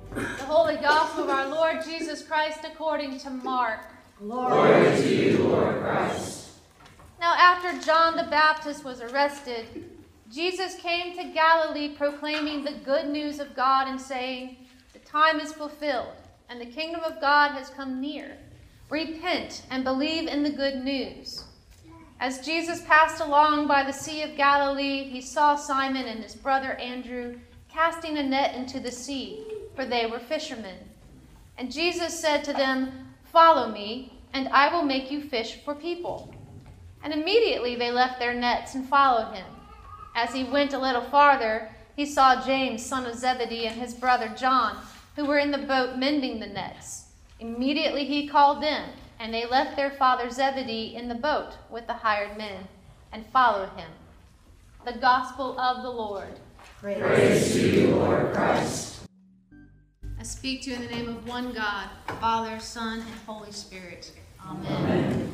The Holy Gospel of our Lord Jesus Christ according to Mark. Glory to you, Lord Christ. Now after John the Baptist was arrested, Jesus came to Galilee proclaiming the good news of God and saying, "The time is fulfilled, and the kingdom of God has come near. Repent and believe in the good news." As Jesus passed along by the Sea of Galilee, he saw Simon and his brother Andrew casting a net into the sea, for they were fishermen. And Jesus said to them, "Follow me, and I will make you fish for people." And immediately they left their nets and followed him. As he went a little farther, he saw James, son of Zebedee, and his brother John, who were in the boat mending the nets. Immediately he called them, and they left their father Zebedee in the boat with the hired men and followed him. The Gospel of the Lord. Praise to you, Lord Christ. I speak to you in the name of one God, Father, Son, and Holy Spirit. Amen. Amen.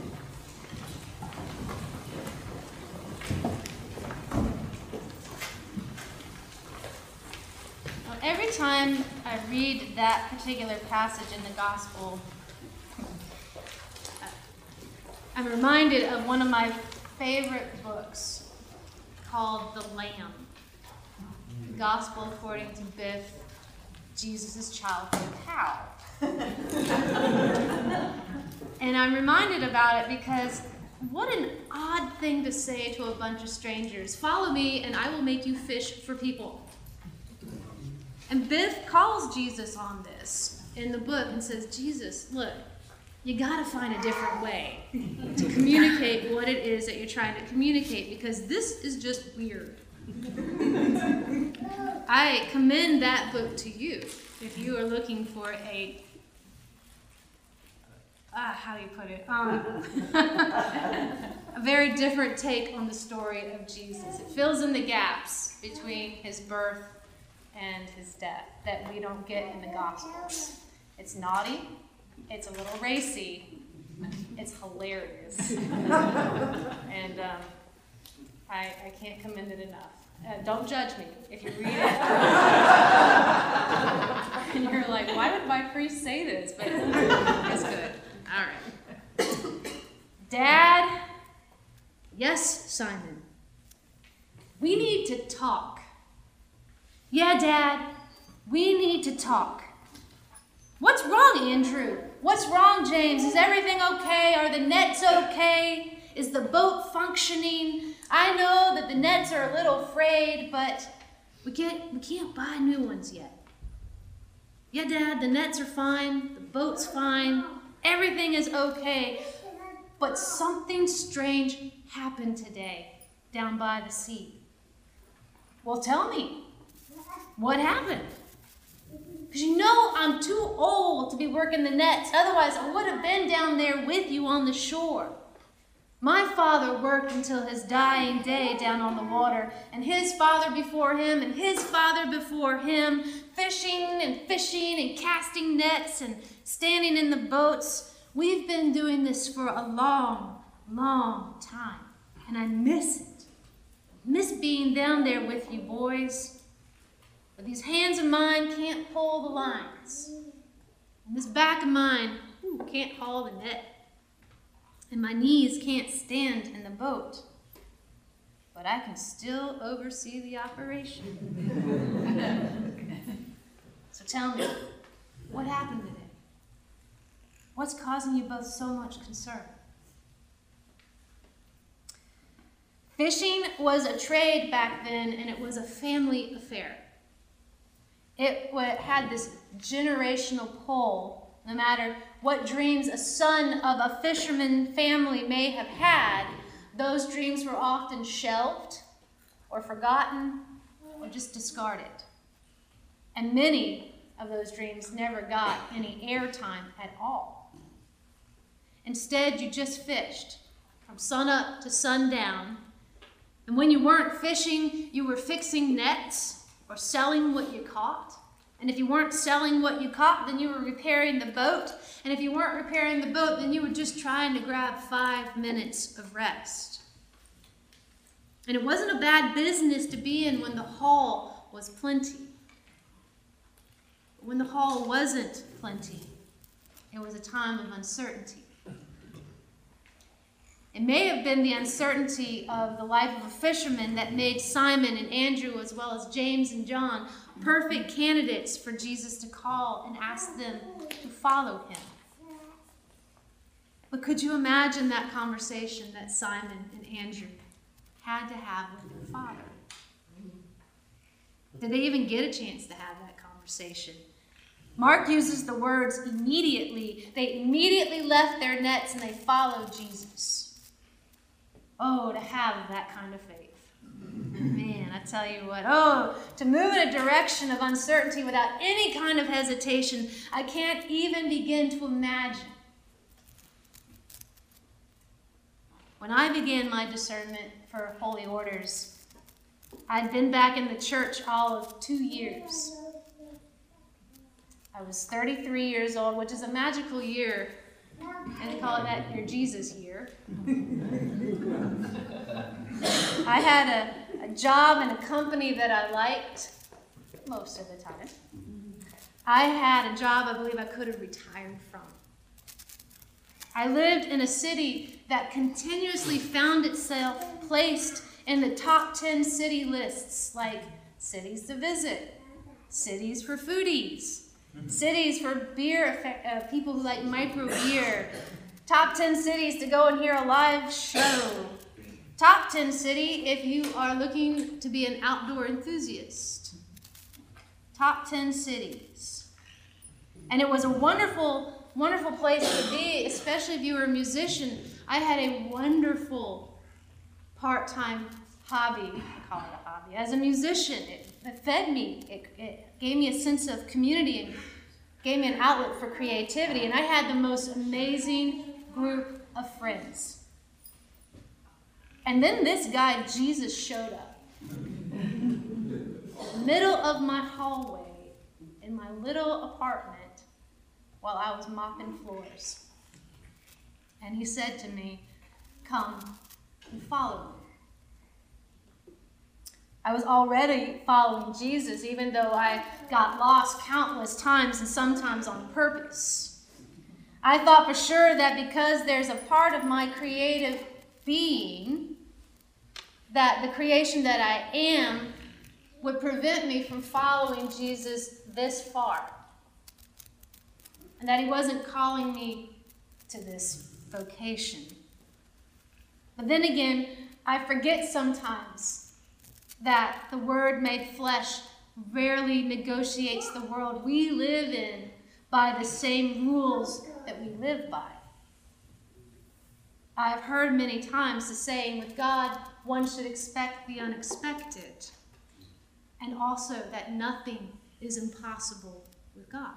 Well, every time I read that particular passage in the Gospel, I'm reminded of one of my favorite books called The Lamb. The Gospel according to Biff, Jesus' childhood cow. And I'm reminded about it because what an odd thing to say to a bunch of strangers. "Follow me and I will make you fish for people." And Biff calls Jesus on this in the book and says, "Jesus, look, you got to find a different way to communicate what it is that you're trying to communicate, because this is just weird." I commend that book to you if you are looking for a, how do you put it? A very different take on the story of Jesus. It fills in the gaps between his birth and his death that we don't get in the Gospels. It's naughty, it's a little racy, it's hilarious. And I can't commend it enough. Don't judge me if you read it. And you're like, why would my priest say this? But it's good. All right. Dad, yes, Simon. We need to talk. Yeah, Dad, we need to talk. What's wrong, Andrew? What's wrong, James? Is everything okay? Are the nets okay? Is the boat functioning? I know that the nets are a little frayed, but we can't buy new ones yet. Yeah, Dad, the nets are fine. The boat's fine. Everything is okay. But something strange happened today down by the sea. Well, tell me. What happened? Because you know I'm too old to be working the nets. Otherwise, I would have been down there with you on the shore. My father worked until his dying day down on the water, and his father before him, and his father before him, fishing and casting nets and standing in the boats. We've been doing this for a long, long time, and I miss it. I miss being down there with you boys. But these hands of mine can't pull the lines. And this back of mine can't haul the net. And my knees can't stand in the boat. But I can still oversee the operation. So tell me, what happened today? What's causing you both so much concern? Fishing was a trade back then, and it was a family affair. It had this generational pull. No matter what dreams a son of a fisherman family may have had, those dreams were often shelved or forgotten or just discarded. And many of those dreams never got any airtime at all. Instead, you just fished from sunup to sundown. And when you weren't fishing, you were fixing nets or selling what you caught. And if you weren't selling what you caught, then you were repairing the boat. And if you weren't repairing the boat, then you were just trying to grab 5 minutes of rest. And it wasn't a bad business to be in when the haul was plenty. when the haul wasn't plenty. It was a time of uncertainty. It may have been the uncertainty of the life of a fisherman that made Simon and Andrew, as well as James and John, perfect candidates for Jesus to call and ask them to follow him. But could you imagine that conversation that Simon and Andrew had to have with their father? Did they even get a chance to have that conversation? Mark uses the words immediately. They immediately left their nets and they followed Jesus. Oh, to have that kind of faith. Man, I tell you what. Oh, to move in a direction of uncertainty without any kind of hesitation. I can't even begin to imagine. When I began my discernment for holy orders, I'd been back in the church all of 2 years. I was 33 years old, which is a magical year, and they call it that your Jesus year. I had a job in a company that I liked most of the time. I had a job I believe I could have retired from. I lived in a city that continuously found itself placed in the top 10 city lists, like cities to visit, cities for foodies, cities for beer, people who like micro beer, top 10 cities to go and hear a live show, top 10 city if you are looking to be an outdoor enthusiast, top 10 cities. And it was a wonderful place to be, especially if you were a musician. I had a wonderful part-time hobby, I call it a hobby, as a musician. It fed me. It gave me a sense of community and gave me an outlet for creativity. And I had the most amazing group of friends. And then this guy, Jesus, showed up. In the middle of my hallway, in my little apartment, while I was mopping floors. And he said to me, "Come and follow me." I was already following Jesus, even though I got lost countless times and sometimes on purpose. I thought for sure that because there's a part of my creative being, that the creation that I am would prevent me from following Jesus this far. And that he wasn't calling me to this vocation. But then again, I forget sometimes that the Word made flesh rarely negotiates the world we live in by the same rules that we live by. I've heard many times the saying, with God, one should expect the unexpected, and also that nothing is impossible with God.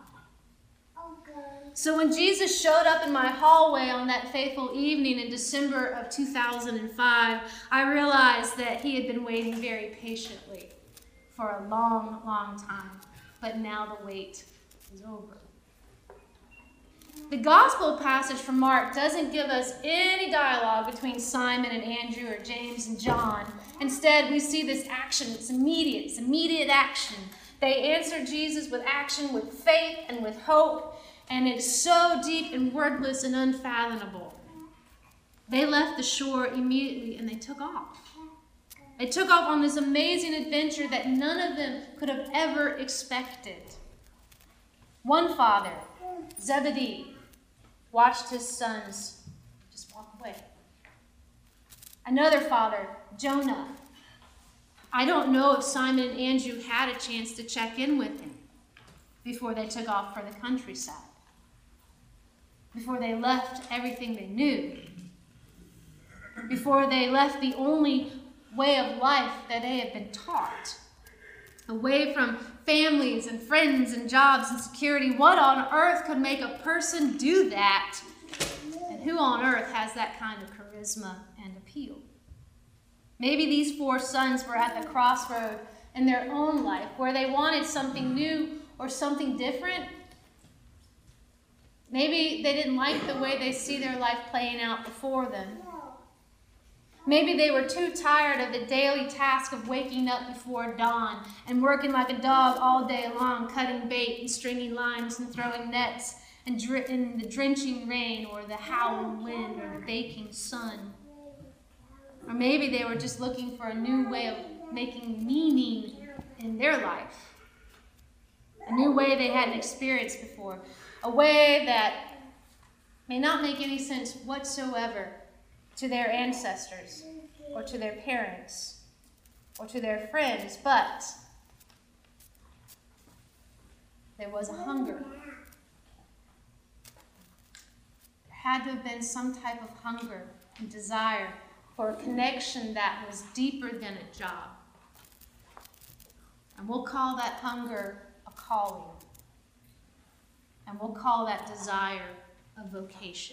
So when Jesus showed up in my hallway on that fateful evening in December of 2005, I realized that he had been waiting very patiently for a long, long time. But now the wait is over. The gospel passage from Mark doesn't give us any dialogue between Simon and Andrew or James and John. Instead, we see this action. It's immediate action. They answer Jesus with action, with faith, and with hope, and it's so deep and wordless and unfathomable. They left the shore immediately, and they took off. They took off on this amazing adventure that none of them could have ever expected. One father, Zebedee, watched his sons just walk away. Another father, Jonah. I don't know if Simon and Andrew had a chance to check in with him before they took off for the countryside, before they left everything they knew, before they left the only way of life that they had been taught, away from families and friends and jobs and security. What on earth could make a person do that? And who on earth has that kind of charisma and appeal? Maybe these four sons were at the crossroad in their own life where they wanted something new or something different. Maybe they didn't like the way they see their life playing out before them. Maybe they were too tired of the daily task of waking up before dawn and working like a dog all day long, cutting bait and stringing lines and throwing nets and in the drenching rain or the howling wind or the baking sun. Or maybe they were just looking for a new way of making meaning in their life. A new way they hadn't experienced before. A way that may not make any sense whatsoever to their ancestors or to their parents or to their friends, but there was a hunger. There had to have been some type of hunger and desire for a connection that was deeper than a job. And we'll call that hunger a calling. And we'll call that desire a vocation.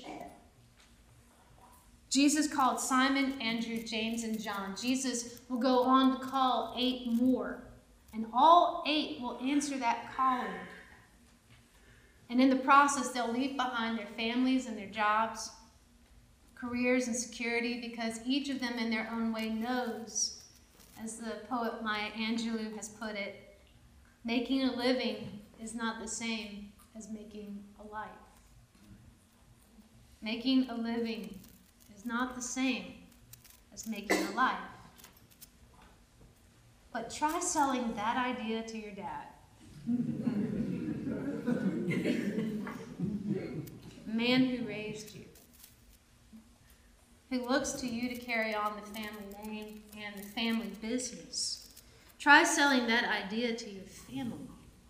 Jesus called Simon, Andrew, James, and John. Jesus will go on to call 8 more. And all 8 will answer that calling. And in the process, they'll leave behind their families and their jobs, careers and security, because each of them in their own way knows, as the poet Maya Angelou has put it, making a living is not the same as making a life. Making a living is not the same as making a life. But try selling that idea to your dad. Man who raised you, who looks to you to carry on the family name and the family business. Try selling that idea to your family.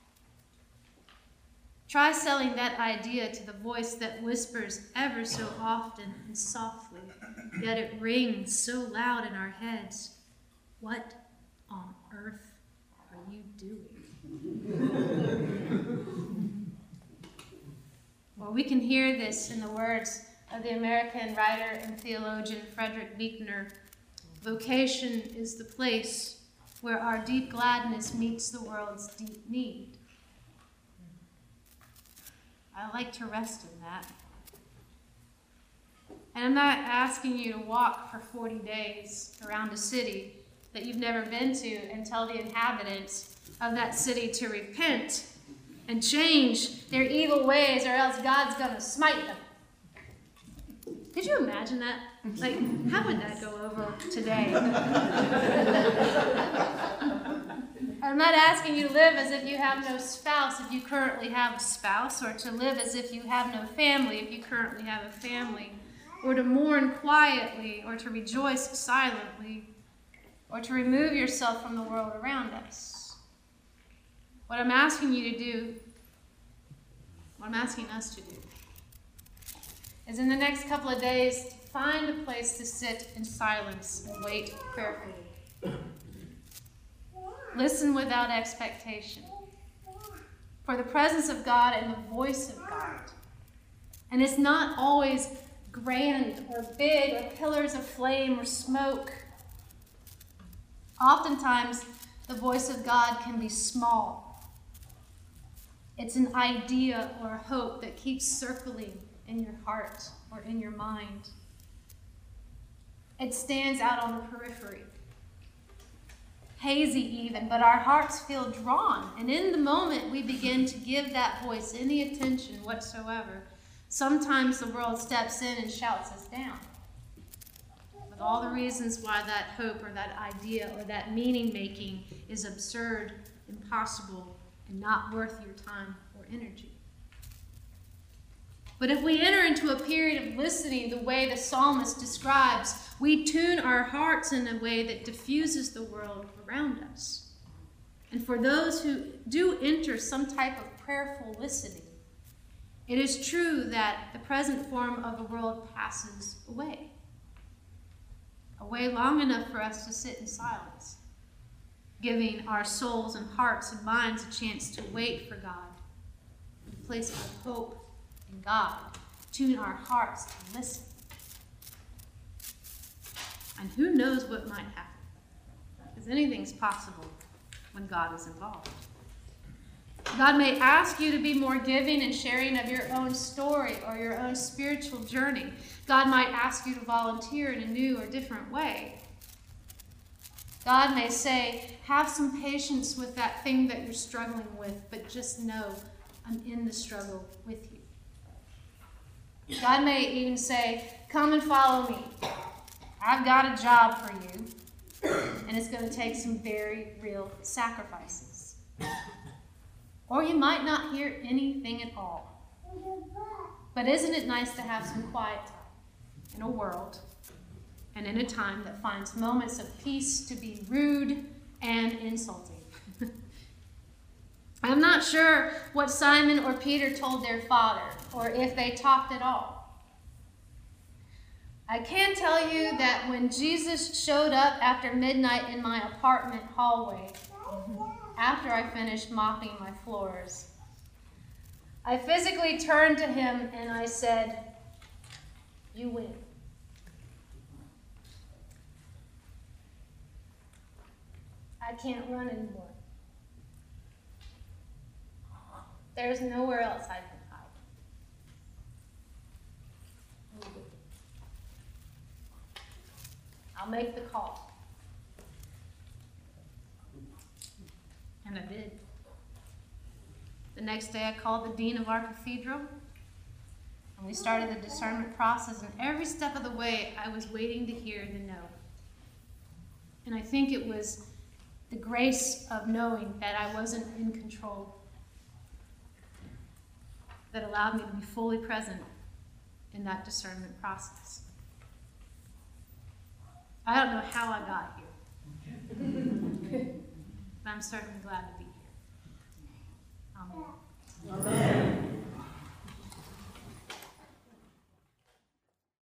Try selling that idea to the voice that whispers ever so often and softly, yet it rings so loud in our heads. What on earth are you doing? Well, we can hear this in the words of the American writer and theologian Frederick Buechner. Vocation is the place where our deep gladness meets the world's deep need. I like to rest in that. And I'm not asking you to walk for 40 days around a city that you've never been to and tell the inhabitants of that city to repent and change their evil ways, or else God's going to smite them. Could you imagine that? Like, how would that go over today? I'm not asking you to live as if you have no spouse if you currently have a spouse, or to live as if you have no family if you currently have a family, or to mourn quietly, or to rejoice silently, or to remove yourself from the world around us. What I'm asking you to do, what I'm asking us to do, is in the next couple of days, find a place to sit in silence and wait prayerfully. Listen without expectation for the presence of God and the voice of God. And it's not always grand or big or pillars of flame or smoke. Oftentimes, the voice of God can be small. It's an idea or a hope that keeps circling in your heart or in your mind. It stands out on the periphery. Hazy even, but our hearts feel drawn. And in the moment we begin to give that voice any attention whatsoever, sometimes the world steps in and shouts us down. With all the reasons why that hope or that idea or that meaning making is absurd, impossible, and not worth your time or energy. But if we enter into a period of listening the way the psalmist describes, we tune our hearts in a way that diffuses the world around us. And for those who do enter some type of prayerful listening, it is true that the present form of the world passes away long enough for us to sit in silence, giving our souls and hearts and minds a chance to wait for God, in a place of hope in God, tune our hearts to listen. And who knows what might happen, because anything's possible when God is involved. God may ask you to be more giving and sharing of your own story or your own spiritual journey. God might ask you to volunteer in a new or different way. God may say, have some patience with that thing that you're struggling with, but just know I'm in the struggle with you. God may even say, come and follow me. I've got a job for you, and it's going to take some very real sacrifices. Or you might not hear anything at all. But isn't it nice to have some quiet time in a world and in a time that finds moments of peace to be rude and insulting? I'm not sure what Simon or Peter told their father, or if they talked at all. I can tell you that when Jesus showed up after midnight in my apartment hallway, after I finished mopping my floors, I physically turned to him and I said, you win. I can't run anymore. There's nowhere else I can hide. I'll make the call. And I did. The next day I called the dean of our cathedral, and we started the discernment process, and every step of the way I was waiting to hear the no. And I think it was the grace of knowing that I wasn't in control that allowed me to be fully present in that discernment process. I don't know how I got here, but I'm certainly glad to be here. Amen. Amen.